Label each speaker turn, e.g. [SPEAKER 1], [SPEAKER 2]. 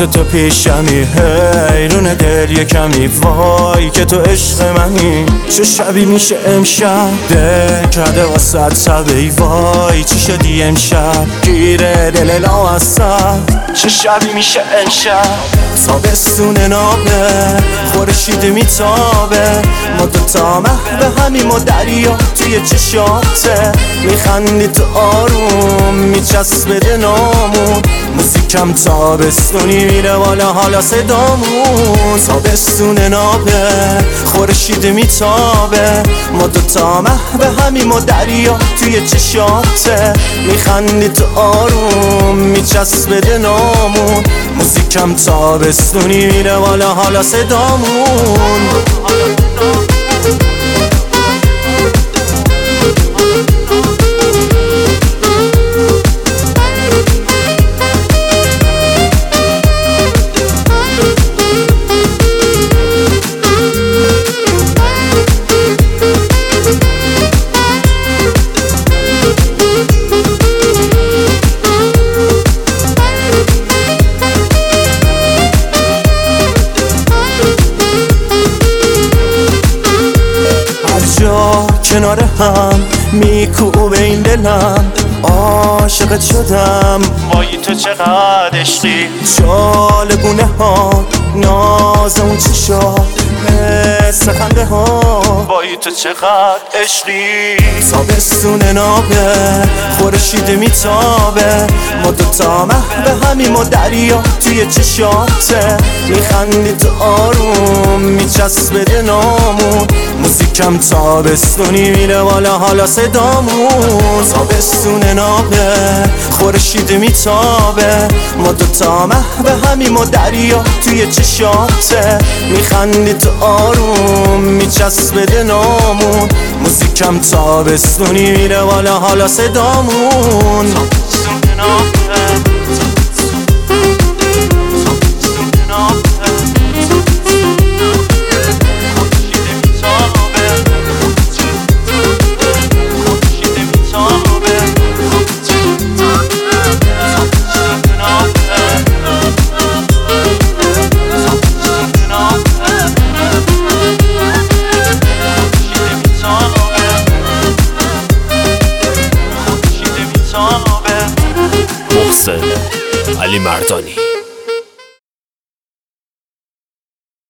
[SPEAKER 1] تو پیشمی، حیرون دل یه کمی، وای که تو عشق منی. چه شبی میشه امشب، دل کرده واسه سبی، وای چی شدی امشب، گیره دل لامصب. چه شبی میشه امشب، تابستون نابه، خورشید میتابه، ما دوتا محو همیم و دریا توی چشاته. میخندی تو آروم میچسبه دلامون، موزیکم تابستونی میره بالا حالا صدامون. تابستون نابه، خورشید میتابه، ما دوتا محو همیم و دریا توی چشاته. میخندی تو آروم میچسبه دلامون، موزیکم تابستونی میره بالا حالا صدامون. کنار هم میکوبه این دلم، عاشقت شدم، وای تو چقدر عشقی. جالبونه ها، ناز اون چشا، حس خنده ها، وای تو چقدر عشقی. تابستون نابه، خورشید میتابه، ما دوتا محو همیم و دریا توی چشاته. میخندی تو آروم میچسبه دلامون، موزیکم تابستونی میره بالا حالا صدامون. تابستون نابه، خورشید میتابه، ما دوتا محو همیم و دریا توی چشاته. میخندی تو آروم میچسبه دلامون، موزیکم تابستونی میره بالا حالا صدامون. تابستون نابه،
[SPEAKER 2] محسن علی مردانی.